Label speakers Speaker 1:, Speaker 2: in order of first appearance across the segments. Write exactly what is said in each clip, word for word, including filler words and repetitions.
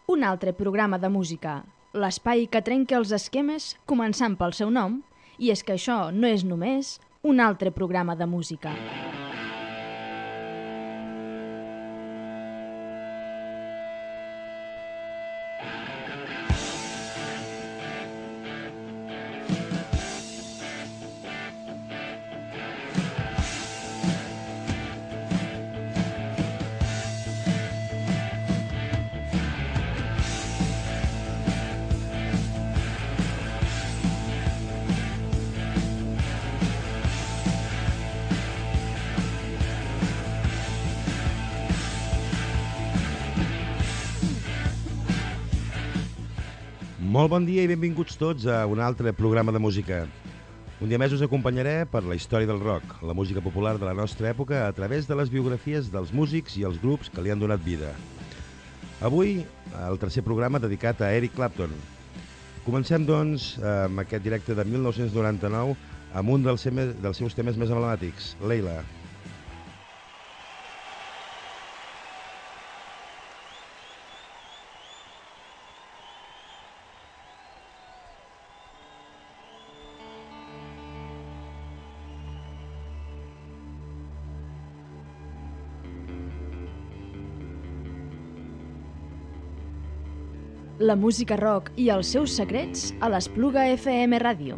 Speaker 1: un altre programa de música, l'espai que trenca els esquemes començant pel seu nom, i és que això no és només un altre programa de música.
Speaker 2: Molt bon dia i benvinguts tots a un altre programa de música. Un dia més us acompanyaré per la història del rock, la música popular de la nostra època, a través de les biografies dels músics i els grups que li han donat vida. Avui, el tercer programa dedicat a Eric Clapton. Comencem, doncs, amb aquest directe de mil nou-cents noranta-nou amb un dels, dels seus temes més emblemàtics, Layla.
Speaker 1: La música rock i els seus secrets a l'Espluga F M Ràdio.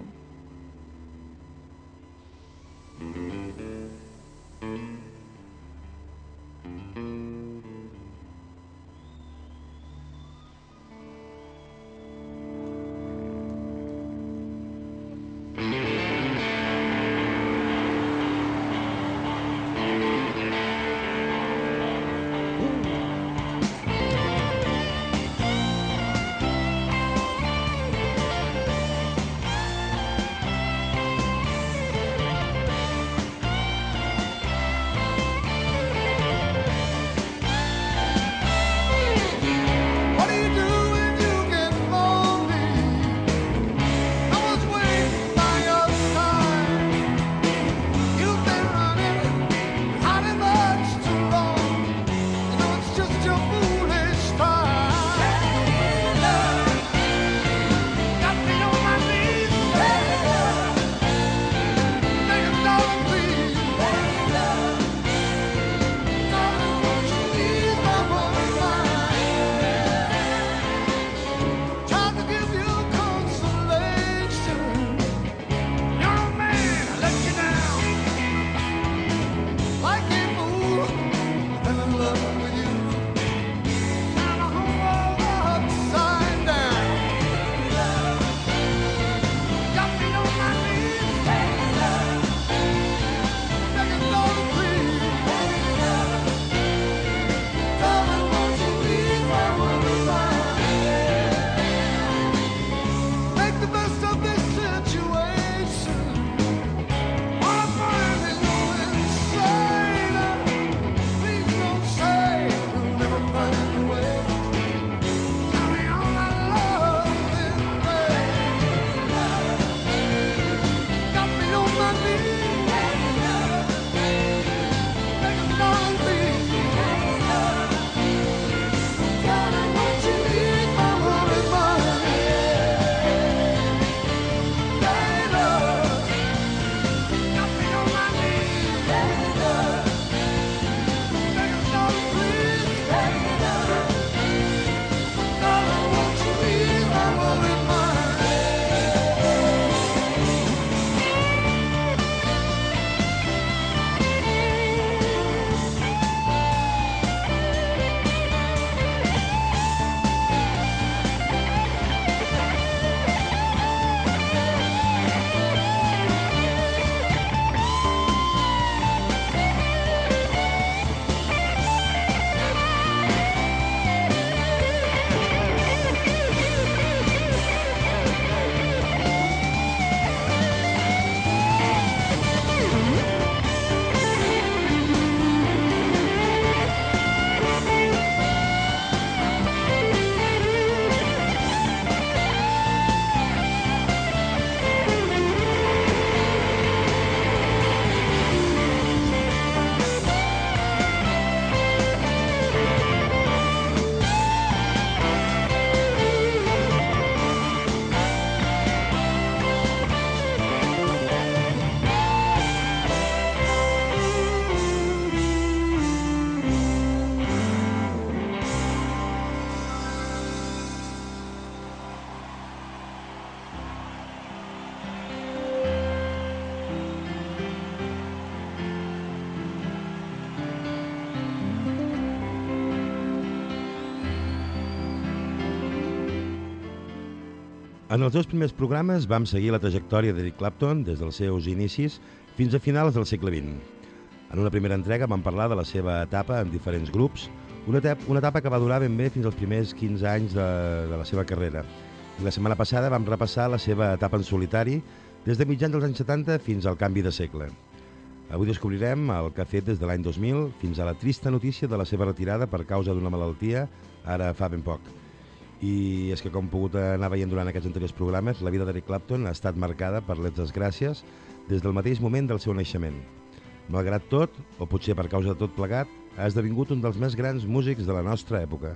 Speaker 2: En els dos primers programes vam seguir la trajectòria d'Eric Clapton des dels seus inicis fins a finals del segle vint. En una primera entrega vam parlar de la seva etapa en diferents grups, una etapa, una etapa que va durar ben bé fins als primers quinze anys de, de la seva carrera. I la setmana passada vam repassar la seva etapa en solitari des de mitjans dels anys setanta fins al canvi de segle. Avui descobrirem el que ha fet des de l'any dos mil fins a la trista notícia de la seva retirada per causa d'una malaltia ara fa ben poc. I és que, com pogut anar veient durant aquests anteriors programes, la vida d'Eric Clapton ha estat marcada per les desgràcies des del mateix moment del seu naixement. Malgrat tot, o potser per causa de tot plegat, ha esdevingut un dels més grans músics de la nostra època.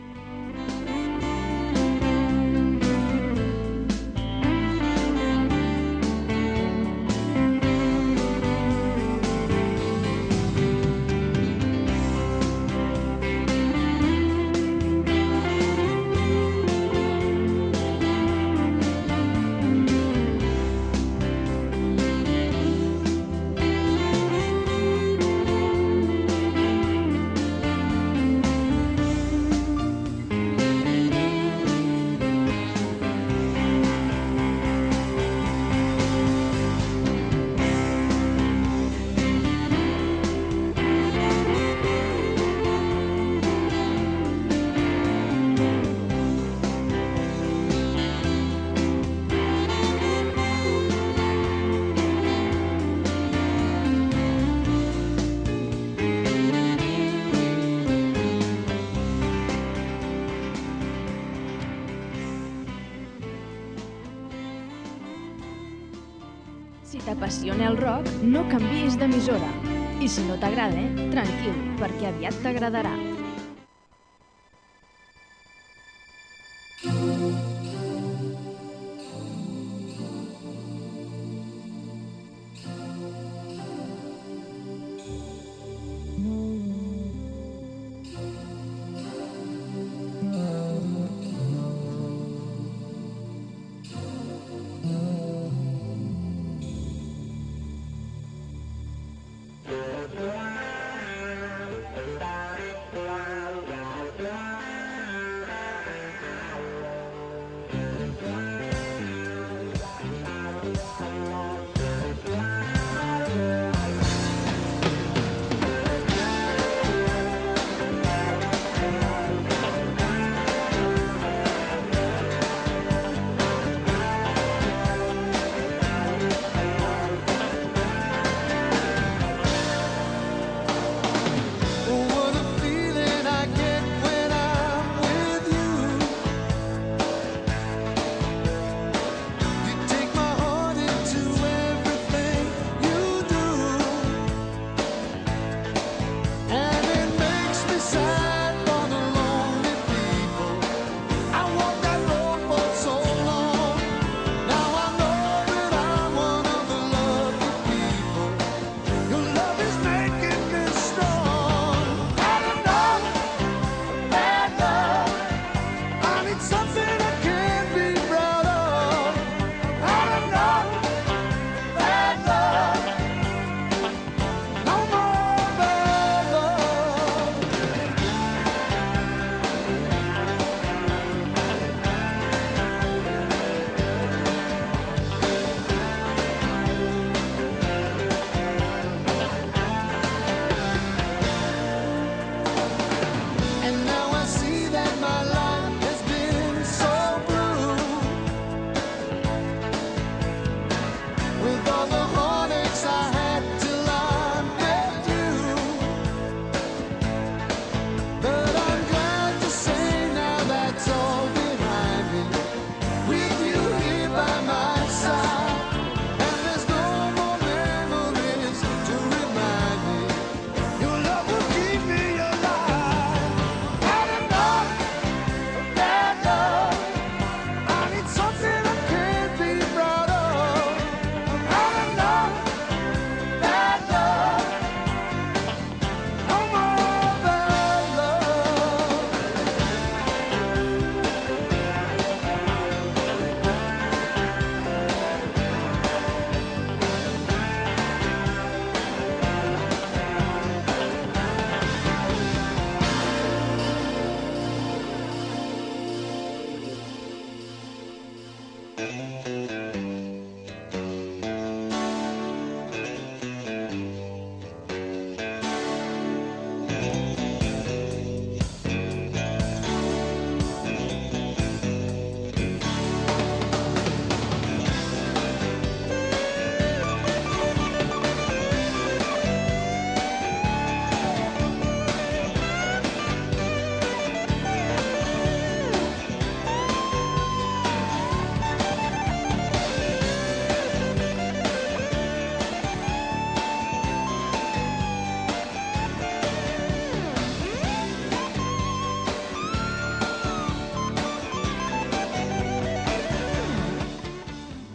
Speaker 1: Si t'apassiona el rock, no canviïs d'emissora. I si no t'agrada, tranquil, perquè aviat t'agradarà.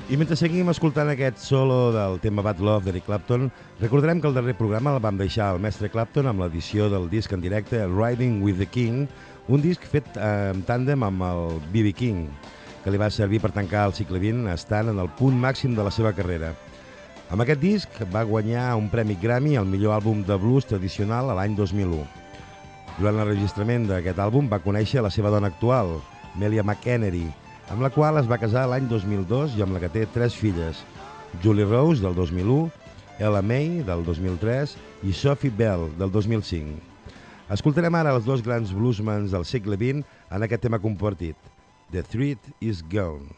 Speaker 2: I mentre seguim escoltant aquest solo del tema Bad Love d'Eric Clapton, recordarem que el darrer programa el vam deixar al mestre Clapton amb l'edició del disc en directe Riding with the King, un disc fet en tàndem amb el B B King, que li va servir per tancar el segle vint estant en el punt màxim de la seva carrera. Amb aquest disc va guanyar un premi Grammy al millor àlbum de blues tradicional a l'any dos mil u. Durant l'enregistrament d'aquest àlbum va conèixer la seva dona actual, Melia McEnery, amb la qual es va casar l'any dos mil dos i amb la que té tres filles, Julie Rose, del dos mil u, Ella May, del dos mil tres, i Sophie Bell, del dos mil cinc. Escoltarem ara els dos grans bluesmans del segle vint en aquest tema compartit, The Thread is Gone.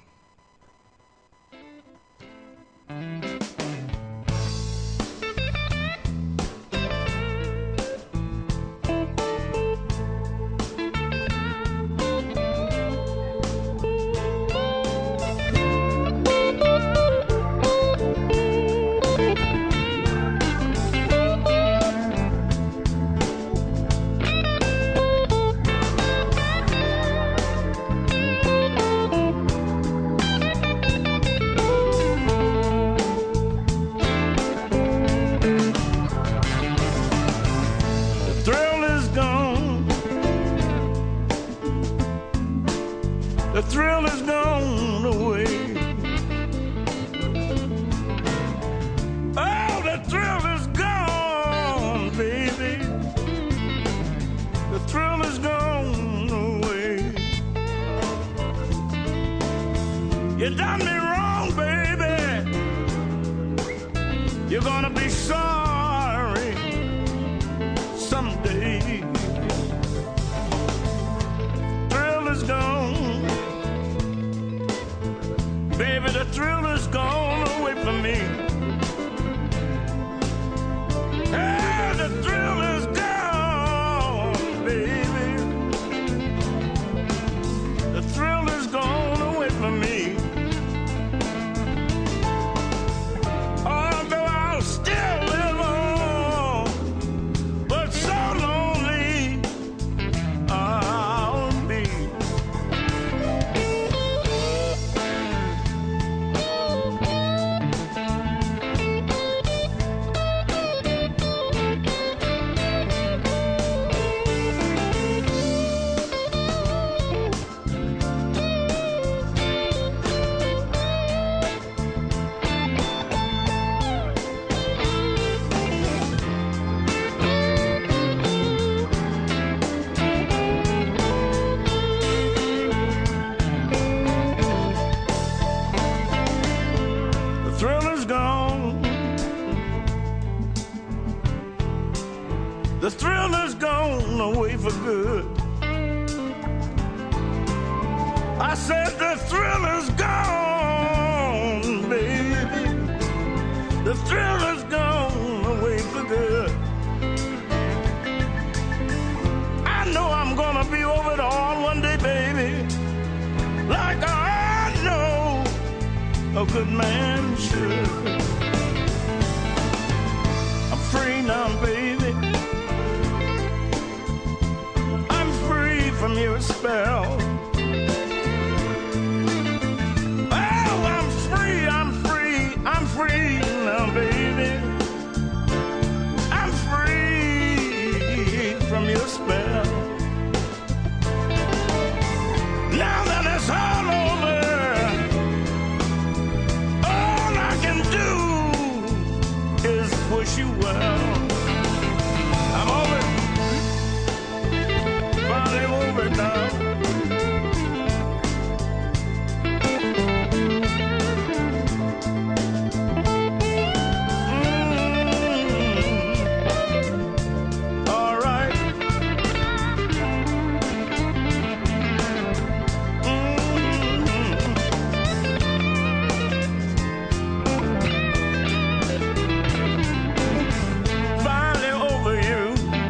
Speaker 3: The thrill is gone away for good. I said the thrill is gone, baby. The thrill is gone away for good. I know I'm gonna be over it all one day, baby, like I know a good man should. I'm free now, baby. From your spell. Oh, I'm free, I'm free, I'm free now, baby. I'm free from your spell. Now that it's all over, all I can do is wish you well. I'm over it. Over now. Mm-hmm. All right. Mm-hmm. Finally over you.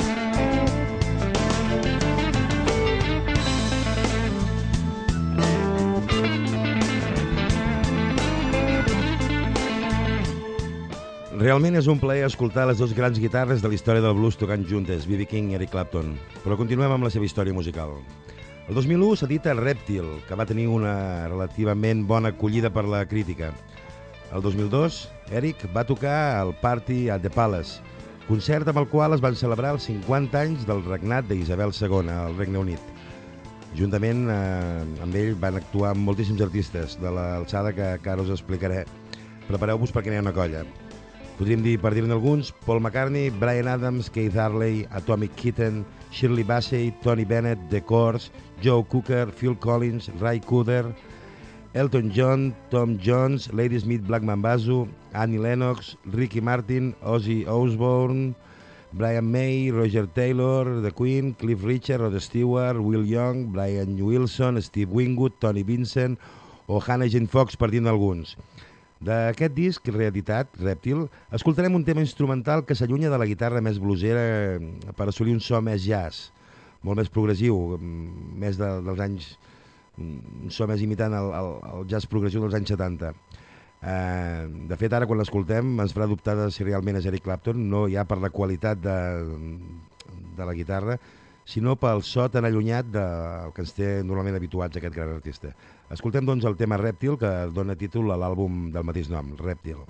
Speaker 2: Realment és un plaer escoltar les dues grans guitarres de la història del blues tocant juntes, B B King i Eric Clapton. Però continuem amb la seva història musical. El dos mil u s'edita Reptile, que va tenir una relativament bona acollida per la crítica. El dos mil dos, Eric va tocar al Party at the Palace, concert amb el qual es van celebrar els cinquanta anys del regnat d'Isabel segona al Regne Unit. Juntament eh, amb ell van actuar moltíssims artistes de l'alçada que, que ara us explicaré. Prepareu-vos perquè n'hi ha una colla. Podríem dir, per dir-ne alguns, Paul McCartney, Bryan Adams, Keith Harley, Atomic Kitten, Shirley Bassey, Tony Bennett, The Corrs, Joe Cooker, Phil Collins, Ray Cooder, Elton John, Tom Jones, Ladysmith Black Mambazo, Annie Lennox, Ricky Martin, Ozzy Osbourne, Brian May, Roger Taylor, The Queen, Cliff Richard, Rod Stewart, Will Young, Brian Wilson, Steve Winwood, Tony Vincent o Hannah Jane Fox, per dir-ne alguns. D'aquest disc reeditat, Rèptil, escoltarem un tema instrumental que s'allunya de la guitarra més bluesera per assolir un so més jazz, molt més progressiu, més de, dels anys, un so més imitant el, el, el jazz progressiu dels anys setanta. Eh, de fet, ara quan l'escoltem ens farà dubtar de si realment és Eric Clapton, no ja per la qualitat de, de la guitarra, sinó pel so tan allunyat del que ens té normalment habituats aquest gran artista. Escoltem doncs el tema Rèptil, que dona títol a l'àlbum del mateix nom, Rèptil.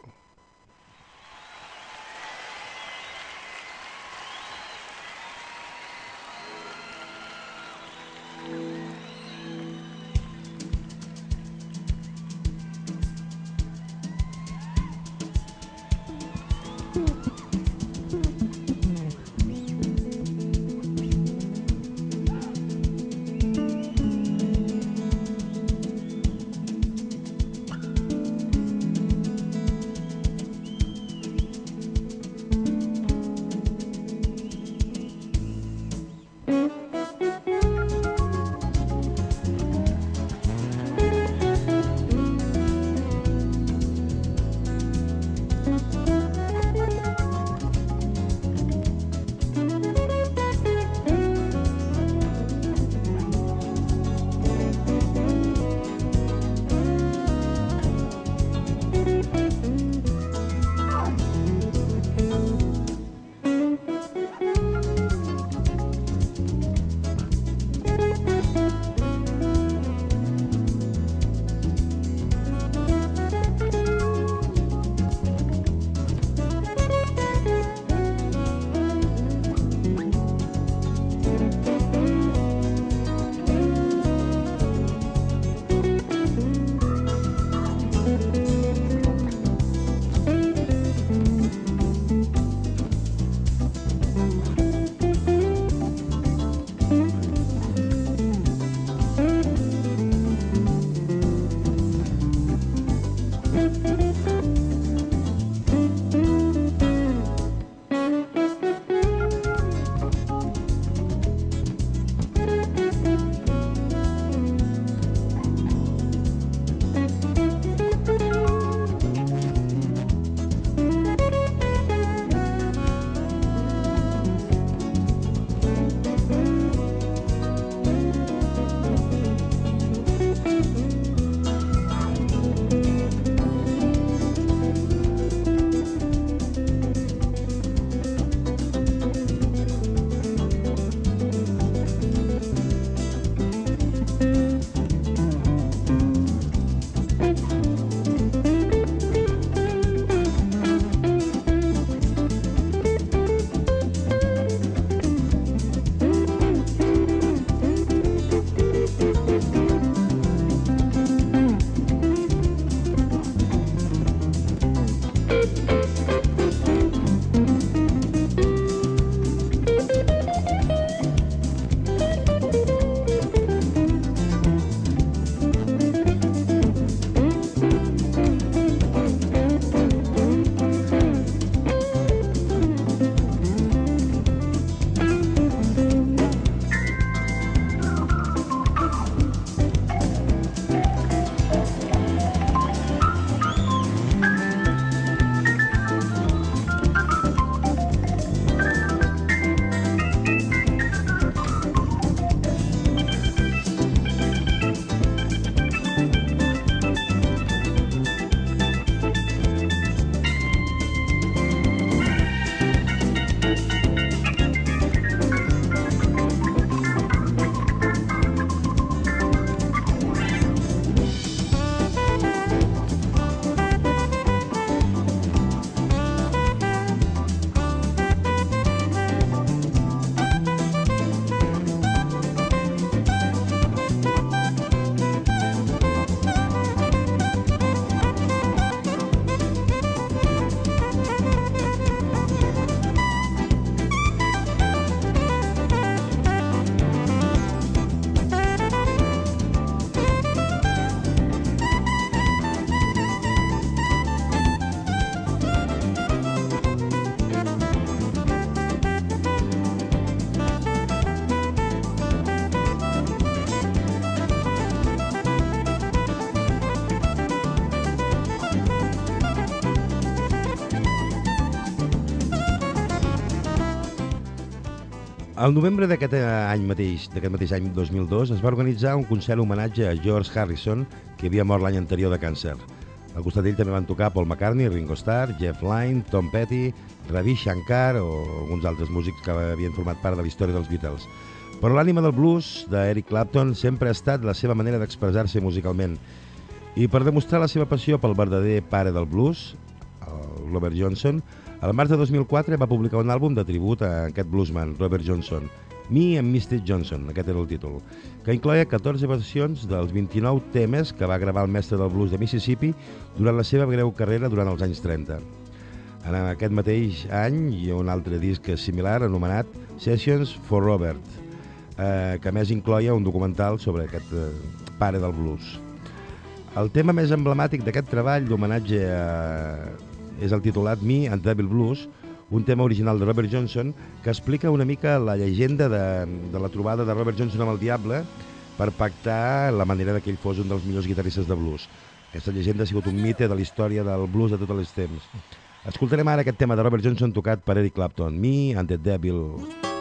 Speaker 2: Al novembre d'aquest any mateix, d'aquest mateix any dos mil dos, es va organitzar un concert homenatge a George Harrison, que havia mort l'any anterior de càncer. Al costat d'ell també van tocar Paul McCartney, Ringo Starr, Jeff Lynne, Tom Petty, Ravi Shankar o alguns altres músics que havien format part de la història dels Beatles. Però l'ànima del blues d'Eric Clapton sempre ha estat la seva manera d'expressar-se musicalment. I per demostrar la seva passió pel verdader pare del blues, el Robert Johnson, al març de dos mil quatre va publicar un àlbum de tribut a aquest bluesman, Robert Johnson, Me and mister Johnson, aquest era el títol, que incloia catorze versions dels vint-i-nou temes que va gravar el mestre del blues de Mississippi durant la seva breu carrera durant els anys trenta. En aquest mateix any hi ha un altre disc similar anomenat Sessions for Robert, eh, que a més incloia un documental sobre aquest eh, pare del blues. El tema més emblemàtic d'aquest treball d'homenatge a... és el titulat Me and Devil Blues, un tema original de Robert Johnson que explica una mica la llegenda de, de la trobada de Robert Johnson amb el diable per pactar la manera que ell fos un dels millors guitarristes de blues. Aquesta llegenda ha sigut un mite de la història del blues de tots els temps. Escoltarem ara aquest tema de Robert Johnson tocat per Eric Clapton, Me and the Devil.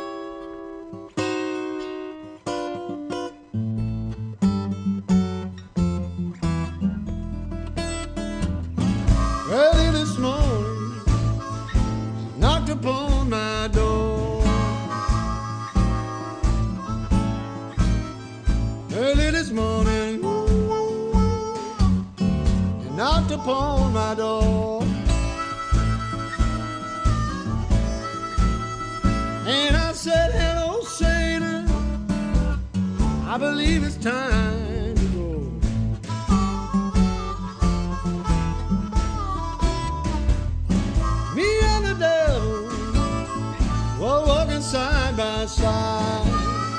Speaker 4: Early this morning, she knocked upon my door. Early this morning, she knocked upon my door. And I said, hello, Satan, I believe it's time to go. Me and the devil were walking side by side.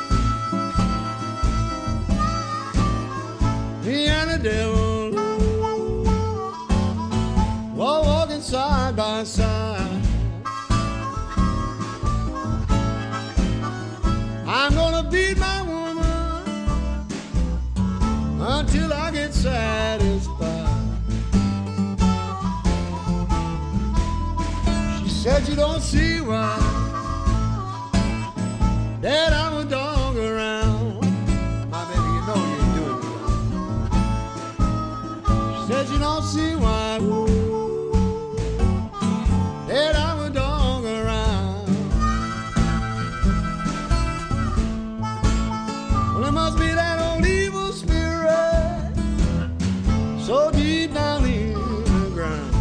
Speaker 4: Me and the devil were walking side by side. I'm gonna beat my woman until I get satisfied. She said you don't see why that I'm a dog around. My baby, you know you ain't doing me wrong. She said you don't see why that I'm a dog around. Well, it must be that old evil spirit so deep down in the ground.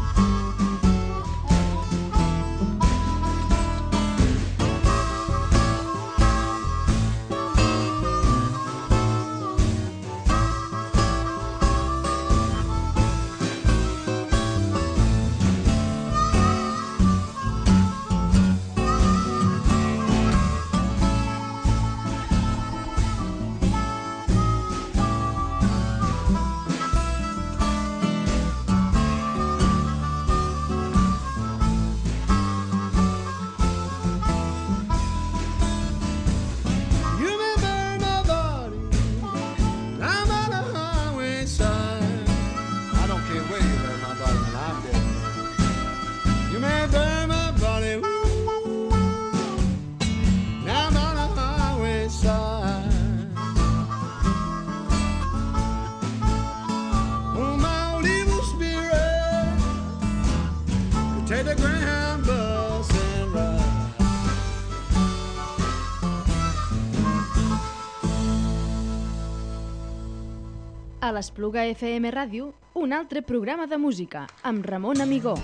Speaker 1: A l'Espluga F M Ràdio, un altre programa de música, amb Ramon Amigó.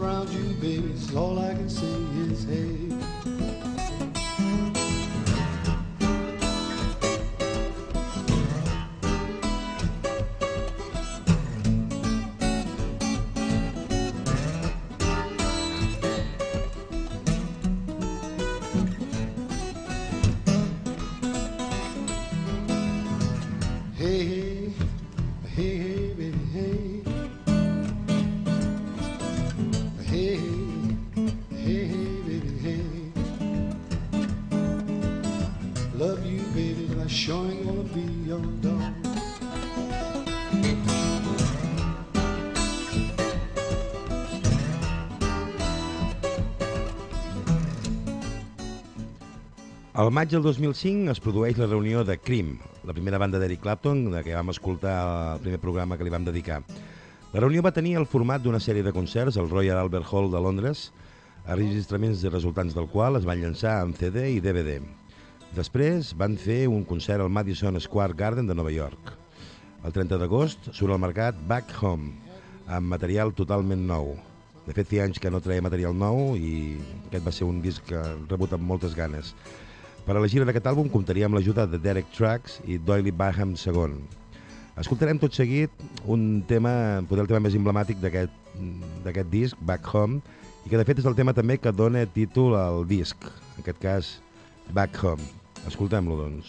Speaker 4: around you, baby, so all I can say is hey.
Speaker 2: Al maig del dos mil cinc es produeix la reunió de Cream, la primera banda d'Eric Clapton, de què vam escoltar el primer programa que li vam dedicar. La reunió va tenir el format d'una sèrie de concerts al Royal Albert Hall de Londres, enregistraments i resultants del qual es van llançar en C D i D V D. Després van fer un concert al Madison Square Garden de Nova York. El trenta d'agost surt al mercat Back Home, amb material totalment nou. De fet, feia anys que no treia material nou i aquest va ser un disc que rebut amb moltes ganes. Per a la gira d'aquest àlbum comptaria amb l'ajuda de Derek Trucks i Doyle Baham segon. Escoltarem tot seguit un tema, potser el tema més emblemàtic d'aquest disc, Back Home, i que de fet és el tema també que dona títol al disc, en aquest cas Back Home. Escoltem-lo, doncs.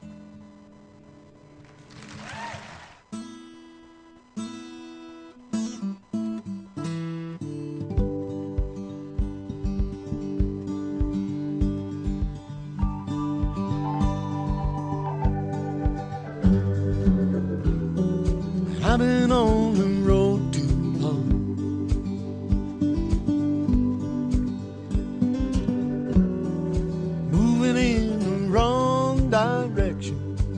Speaker 4: I've been on the road too long. Moving in the wrong direction.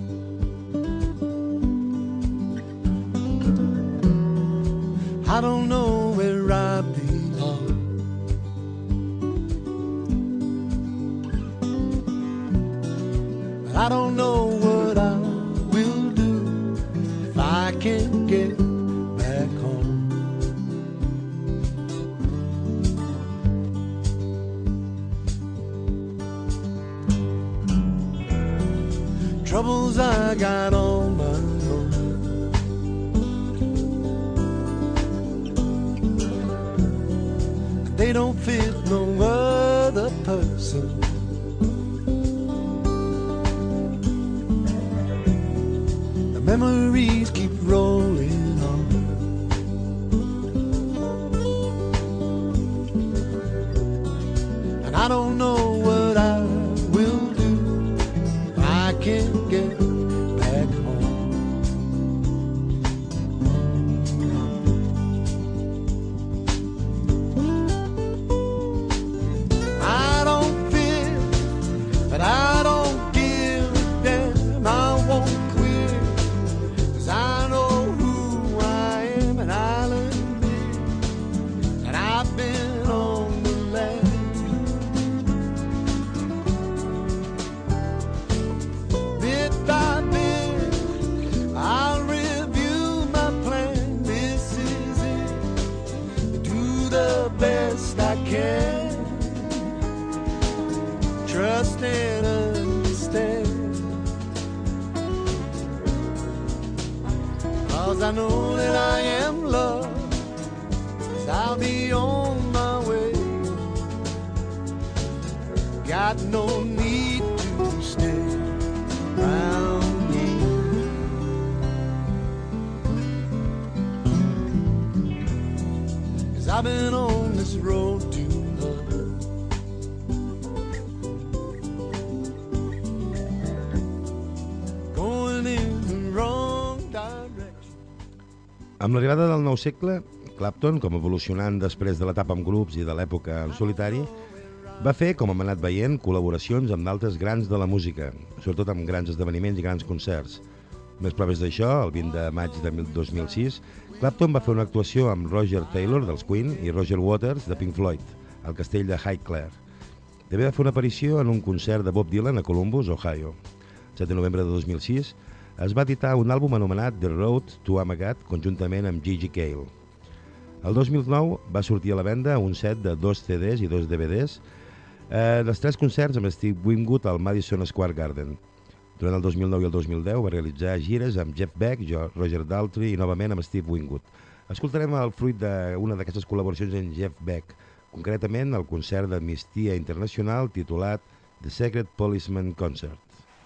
Speaker 4: I don't know where I belong. But I don't know what I will do if I can't get back home. Troubles I got on my own. They don't fit no other person. The memories keep rolling on. And I don't know what I will do if I can't get back home. I don't fear, but I don't give a damn. I won't quit, 'cause I know who I am, and I'll admit that I've been on the last. Bit by bit, I'll review my plan. This is it. Do the best I can. Trust and understand. 'Cause I know that I am loved. 'Cause I'll be on my way. Got no need to stay around here. 'Cause I've been on this road too long. Going in the wrong direction.
Speaker 2: Amb l'arribada del nou segle, Clapton, com evolucionant després de l'etapa amb grups i de l'època en solitari, va fer, com hem anat veient, col·laboracions amb d'altres grans de la música, sobretot amb grans esdeveniments i grans concerts. Més proves d'això, el vint de maig de dos mil sis, Clapton va fer una actuació amb Roger Taylor, dels Queen, i Roger Waters, de Pink Floyd, al castell de Highclere. També va fer una aparició en un concert de Bob Dylan a Columbus, Ohio. El set de novembre de dos mil sis es va editar un àlbum anomenat The Road to Amagat, conjuntament amb Gigi Cale. El dos mil nou va sortir a la venda un set de dos C Ds i dos D V Ds eh, dels tres concerts amb Steve Winwood al Madison Square Garden. Durant el dos mil nou i el dos mil deu va realitzar gires amb Jeff Beck, Roger Daltrey i novament amb Steve Winwood. Escoltarem el fruit d'una d'aquestes col·laboracions amb Jeff Beck, concretament el concert d'Amnistia Internacional titulat The Secret Policeman Concert.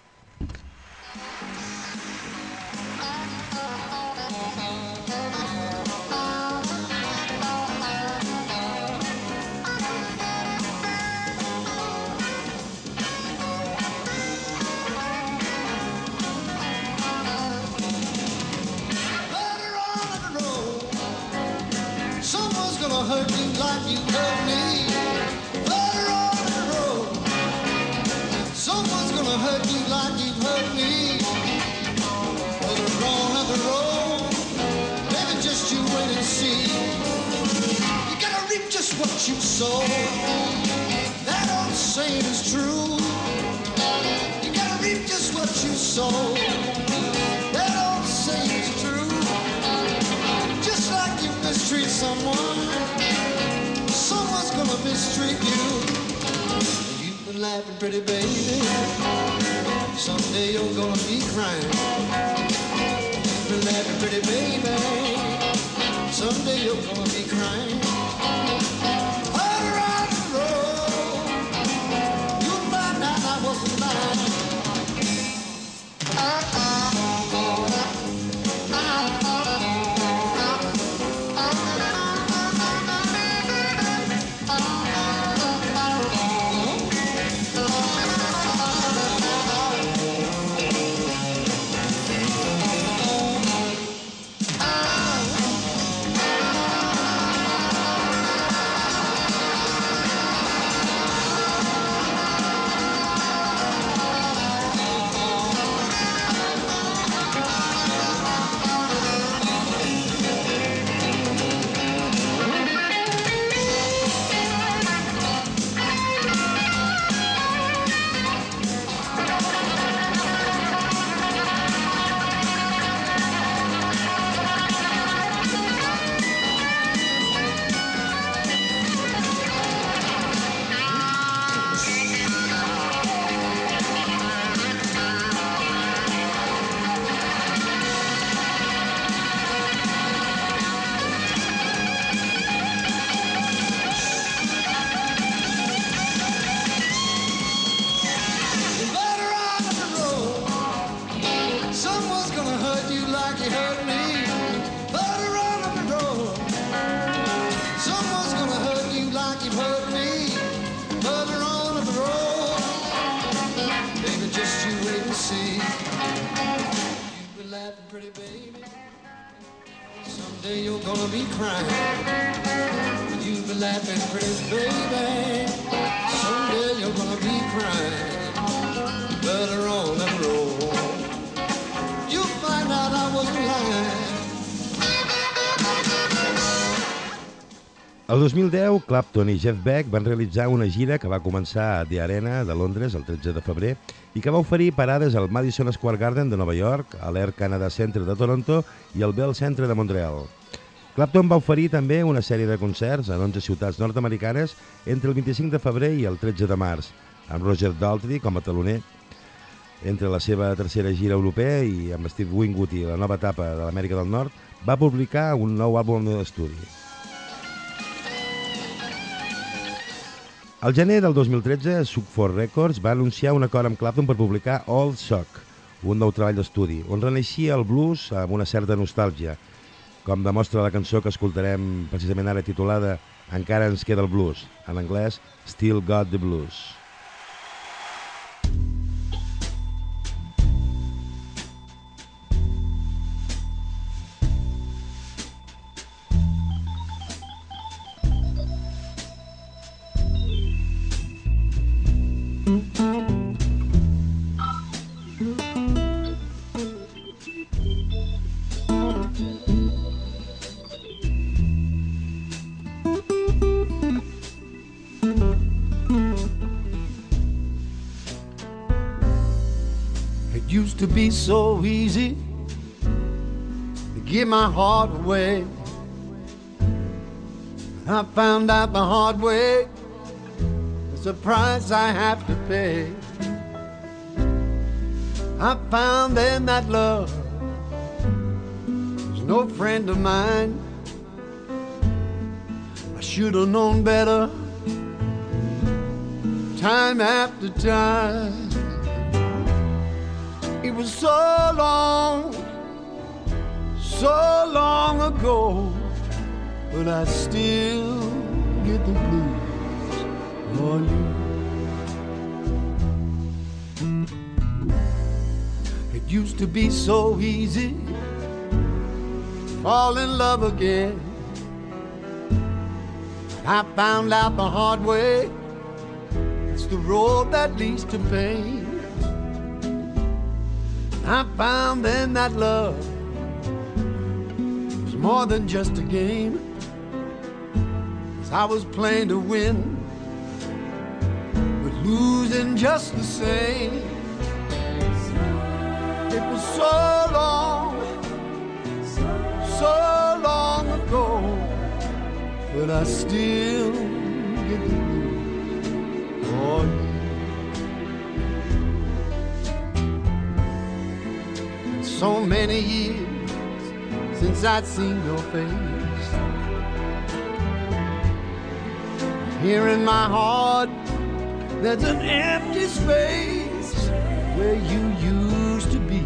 Speaker 4: Pretty baby, someday you're gonna be crying. You've been laughing, pretty baby, someday you're gonna be crying. All around the road, you'll find out I wasn't lying.
Speaker 2: El dos mil deu, Clapton i Jeff Beck van realitzar una gira que va començar a The Arena de Londres el tretze de febrer i que va oferir parades al Madison Square Garden de Nova York, a l'Air Canada Centre de Toronto i al Bell Centre de Montreal. Clapton va oferir també una sèrie de concerts en onze ciutats nord-americanes entre el vint-i-cinc de febrer i el tretze de març, amb Roger Daltrey com a teloner. Entre la seva tercera gira europea i amb Steve Winwood i la nova etapa de l'Amèrica del Nord, va publicar un nou àlbum d'estudi. Al gener del dos mil tretze, Sub four Records va anunciar un acord amb Clapton per publicar Old Sock, un nou treball d'estudi, on reneixia el blues amb una certa nostàlgia, com demostra la cançó que escoltarem precisament ara titulada Encara ens queda el blues, en anglès Still Got the Blues.
Speaker 4: Used to be so easy to give my heart away. I found out the hard way. It's a price I have to pay. I found then that love was no friend of mine. I should have known better time after time. It was so long, so long ago, but I still get the blues for you. It used to be so easy to fall in love again. I found out the hard way, it's the road that leads to pain. I found then that love was more than just a game. As I was playing to win, but losing just the same. It was so long, so long ago, but I still get the blues for you. So many years since I'd seen your face. Here in my heart there's an empty space where you used to be.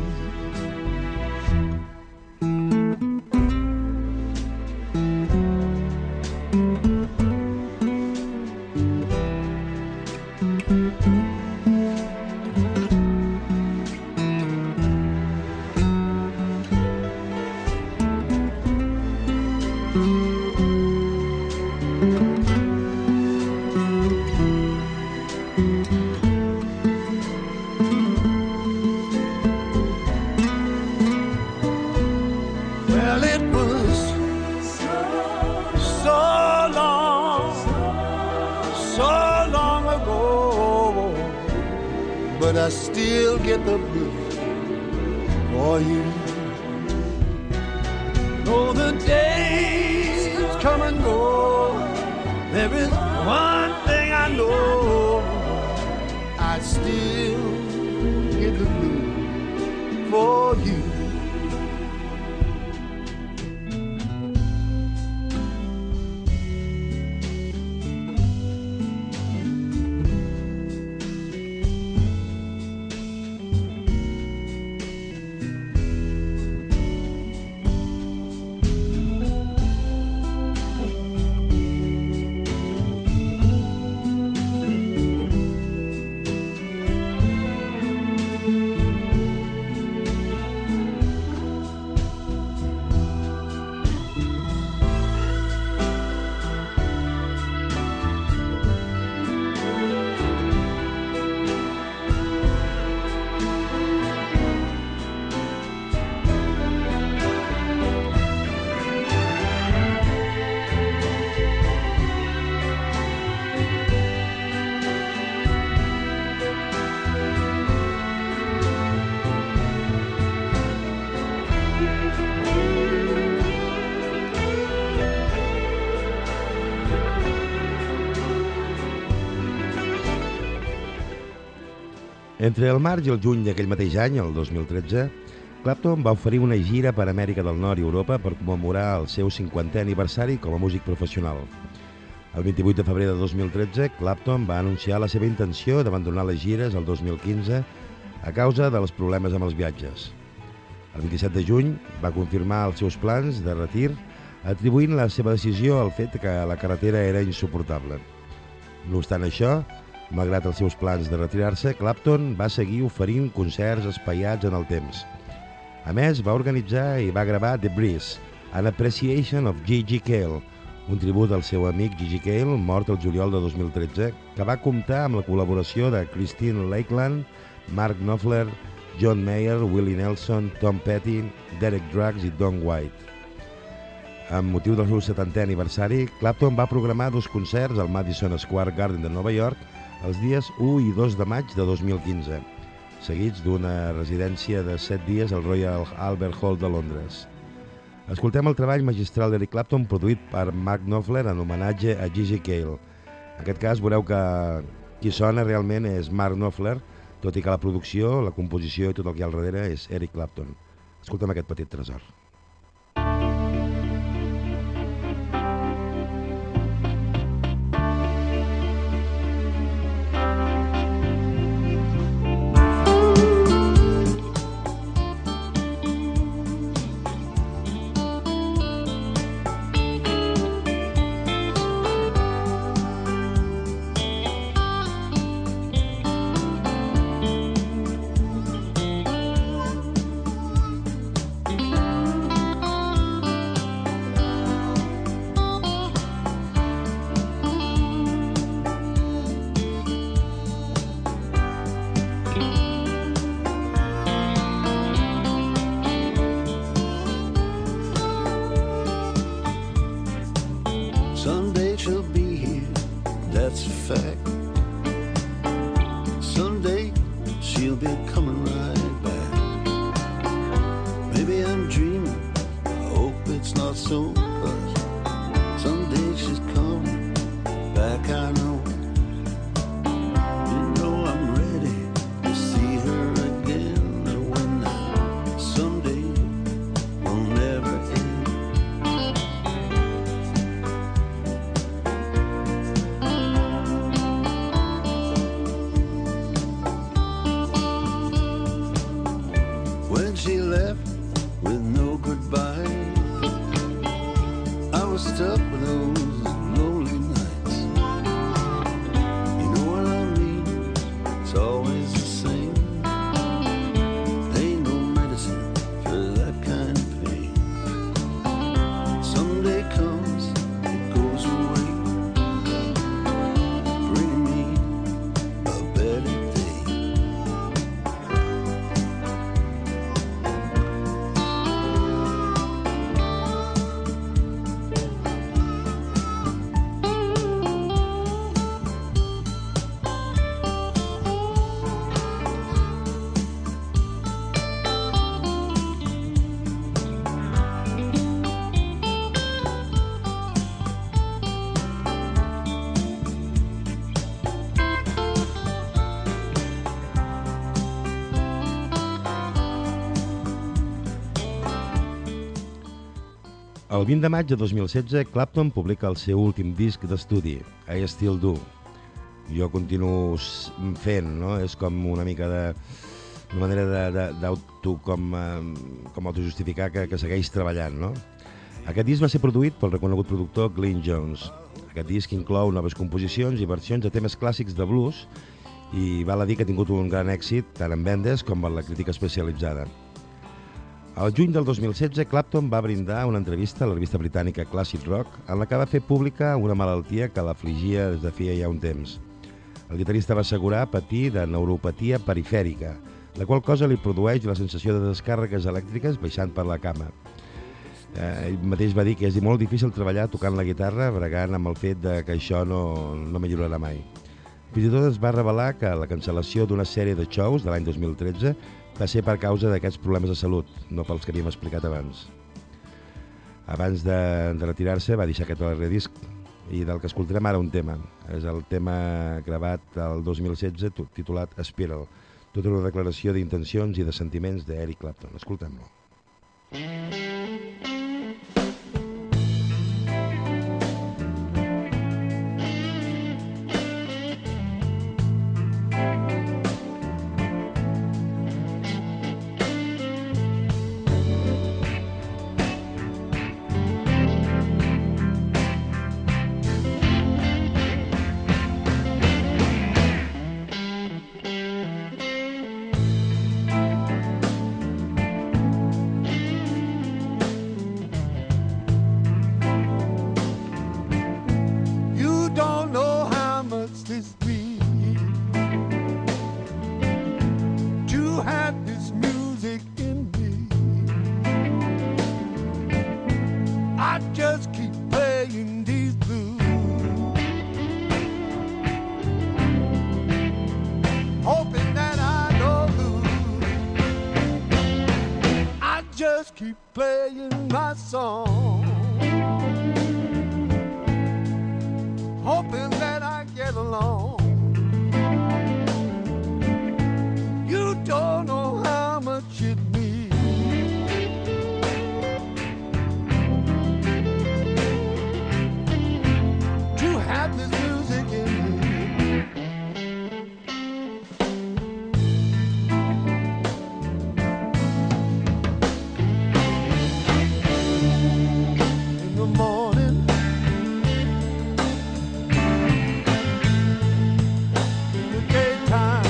Speaker 4: But I still get the blues for you. Though the days come and go, there is one thing I know, I still get the blues for you.
Speaker 2: Entre el març i el juny d'aquell mateix any, el dos mil tretze, Clapton va oferir una gira per Amèrica del Nord i Europa per commemorar el seu cinquantè aniversari com a músic professional. El vint-i-vuit de febrer de dos mil tretze, Clapton va anunciar la seva intenció d'abandonar les gires el dos mil quinze a causa dels problemes amb els viatges. El vint-i-set de juny va confirmar els seus plans de retir, atribuint la seva decisió al fet que la carretera era insuportable. No obstant això, malgrat els seus plans de retirar-se, Clapton va seguir oferint concerts espaiats en el temps. A més, va organitzar i va gravar The Breeze, An Appreciation of G G. Cale, un tribut al seu amic Gigi Cale, mort el juliol de dos mil tretze, que va comptar amb la col·laboració de Christine Lakeland, Mark Knopfler, John Mayer, Willie Nelson, Tom Petty, Derek Druggs i Don White. Amb motiu del seu setantè aniversari, Clapton va programar dos concerts al Madison Square Garden de Nova York els dies u i dos de maig de dos mil quinze, seguits d'una residència de set dies al Royal Albert Hall de Londres. Escoltem el treball magistral d'Eric Clapton produït per Mark Knopfler en homenatge a Gigi Cale. En aquest cas veureu que qui sona realment és Mark Knopfler, tot i que la producció, la composició i tot el que hi ha al darrere és Eric Clapton. Escoltem aquest petit tresor.
Speaker 4: Someday she'll be here, that's a fact. Someday she'll be coming right back. Maybe I'm dreaming, I hope it's not so, but someday she's coming back, I know. You know I'm ready to see her again, when that someday will never end. She left with no goodbye. I was stuck with those lonely nights. You know what I mean? It's always the same. There ain't no medicine for that kind of pain. Someday comes, it goes away, bringing me a better day.
Speaker 2: El vint de maig de dos mil setze, Clapton publica el seu últim disc d'estudi, I Still Do. Jo continuo fent, no? És com una mica de... una manera d'auto... com, com autojustificar que, que segueix treballant, no? Aquest disc va ser produït pel reconegut productor Glyn Johns. Aquest disc inclou noves composicions i versions de temes clàssics de blues i val a dir que ha tingut un gran èxit tant en vendes com en la crítica especialitzada. Al juny del dos mil setze, Clapton va brindar una entrevista a la revista britànica Classic Rock en la que va fer pública una malaltia que l'afligia des de feia ja un temps. El guitarrista va assegurar patir de neuropatia perifèrica, la qual cosa li produeix la sensació de descàrregues elèctriques baixant per la cama. Eh, ell mateix va dir que és molt difícil treballar tocant la guitarra bregant amb el fet de que això no, no millorarà mai. Fins i tot es va revelar que la cancel·lació d'una sèrie de shows de l'any dos mil tretze va ser per causa d'aquests problemes de salut, no pels que havíem explicat abans. Abans de, de retirar-se va deixar aquest darrer disc i del que escoltarem ara un tema. És el tema gravat el dos mil setze titulat Spiral, tota una declaració d'intencions i de sentiments d'Eric Clapton. Escoltem-lo.
Speaker 4: keep playing my song, hoping that I get along. You don't know how much it means to have this music in me. In the morning, in the daytime,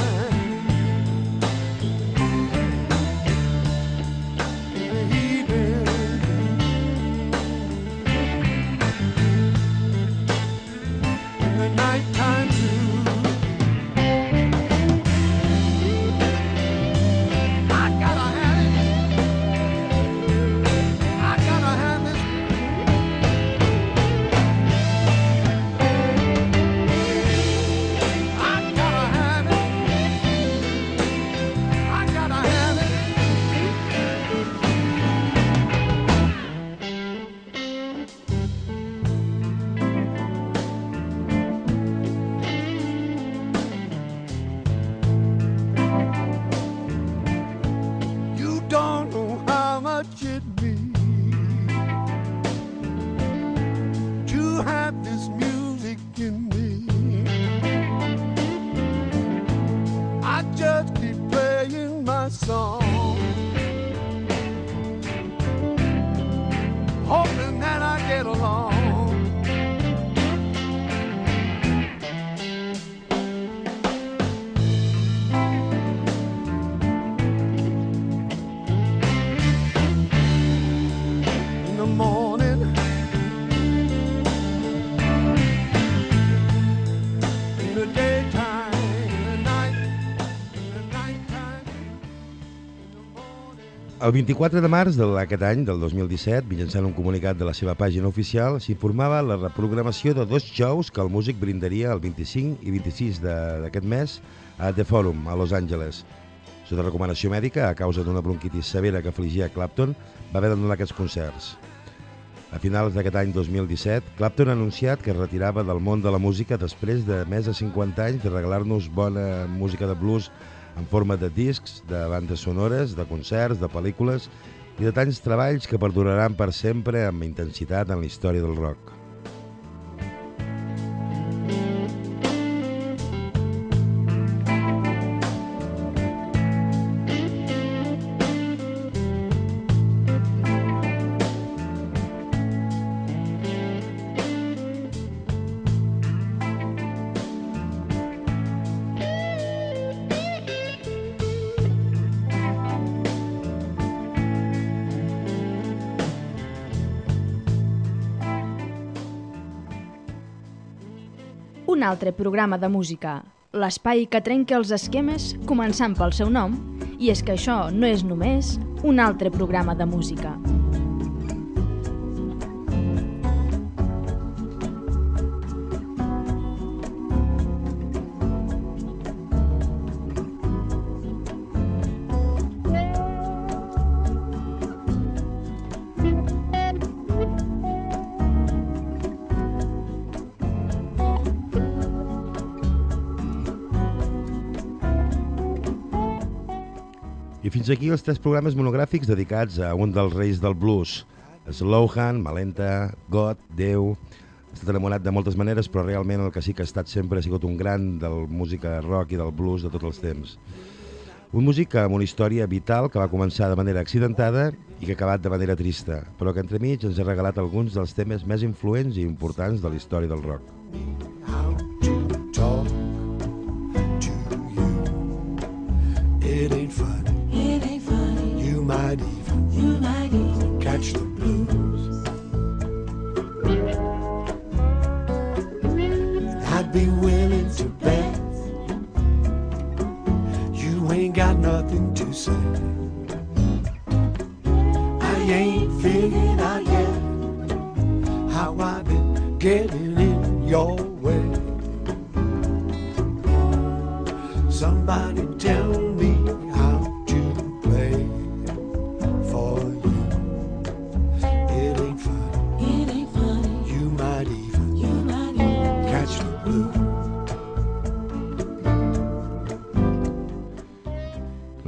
Speaker 4: in the evening, in the nighttime too. I gotta have it. I gotta have this. I gotta have it. I gotta have it. You don't know how much it means to have this music in me. I just keep playing my song, hoping that I get along. In the morning, in the daytime, in the night, in the nighttime, in the morning.
Speaker 2: El vint-i-quatre de març d'aquest any, del dos mil disset, mitjançant un comunicat de la seva pàgina oficial, s'informava la reprogramació de dos shows que el músic brindaria el vint-i-cinc i vint-i-sis de- d'aquest mes a The Forum, a Los Angeles. Sota recomanació mèdica, a causa d'una bronquitis severa que afligia Clapton, va haver d'anular aquests concerts. A finals d'aquest any dos mil disset, Clapton ha anunciat que es retirava del món de la música després de més de cinquanta anys de regalar-nos bona música de blues en forma de discs, de bandes sonores, de concerts, de pel·lícules i de tants treballs que perduraran per sempre amb intensitat en la història del rock.
Speaker 1: Un altre programa de música, l'espai que trenca els esquemes començant pel seu nom, i és que això no és només un altre programa de música.
Speaker 2: I fins aquí els tres programes monogràfics dedicats a un dels reis del blues, Slowhand, Malenta, God, Déu. Ha estat enamorat de moltes maneres, però realment el que sí que ha estat sempre ha sigut un gran de la música rock i del blues de tots els temps. Un músic amb una història vital que va començar de manera accidentada i que ha acabat de manera trista, però que entremig ens ha regalat alguns dels temes més influents i importants de la història del rock.
Speaker 4: How to talk to you. It ain't funny.
Speaker 5: It ain't funny.
Speaker 4: You might even
Speaker 5: You might even
Speaker 4: catch the blues. I'd be willing to bet you ain't got nothing to say. I ain't figured out yet how I've been getting in your way. Somebody tell me how to play for you.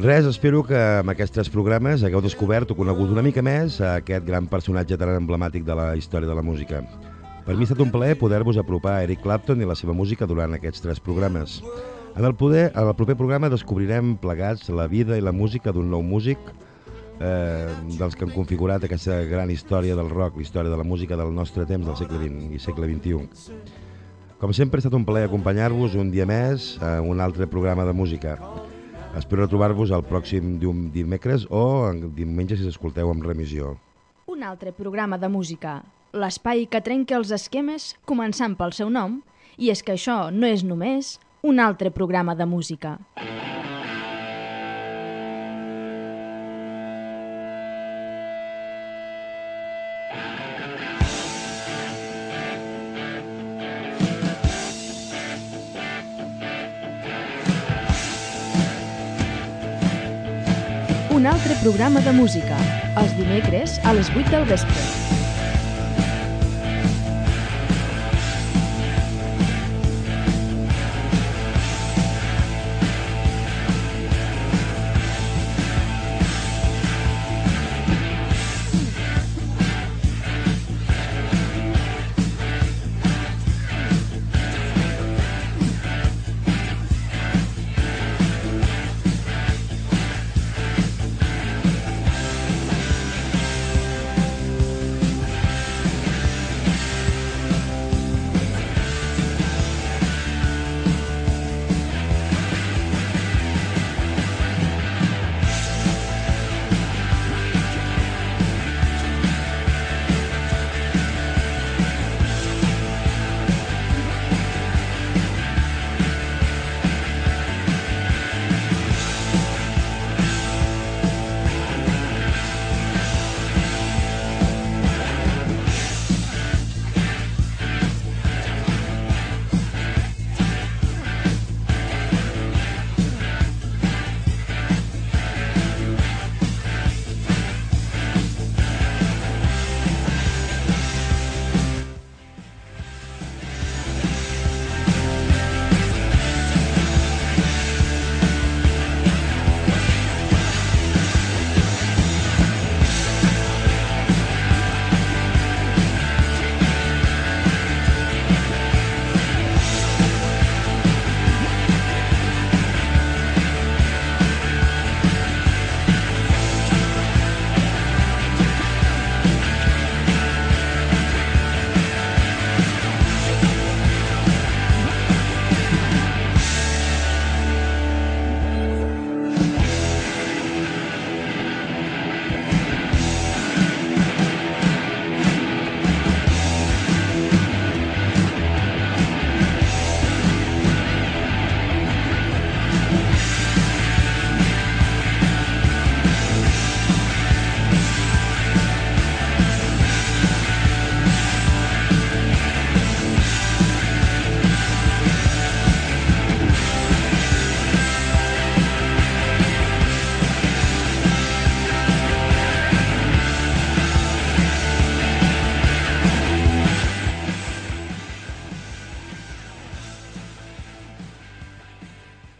Speaker 2: Res, espero que amb aquests tres programes hagueu descobert o conegut una mica més a aquest gran personatge tan emblemàtic de la història de la música. Per mi ha estat un plaer poder-vos apropar a Eric Clapton i la seva música durant aquests tres programes. En el, poder, en el proper programa descobrirem plegats la vida i la música d'un nou músic eh, dels que han configurat aquesta gran història del rock, la història de la música del nostre temps, del segle vint i segle vint-i-u. Com sempre, ha estat un plaer acompanyar-vos un dia més a un altre programa de música. Espero trobar-vos el pròxim dimecres o en diumenge si s'escolteu en remissió.
Speaker 1: Un altre programa de música, l'espai que trenca els esquemes començant pel seu nom, i és que això no és només un altre programa de música. Un altre programa de música, els dimecres a les vuit del vespre.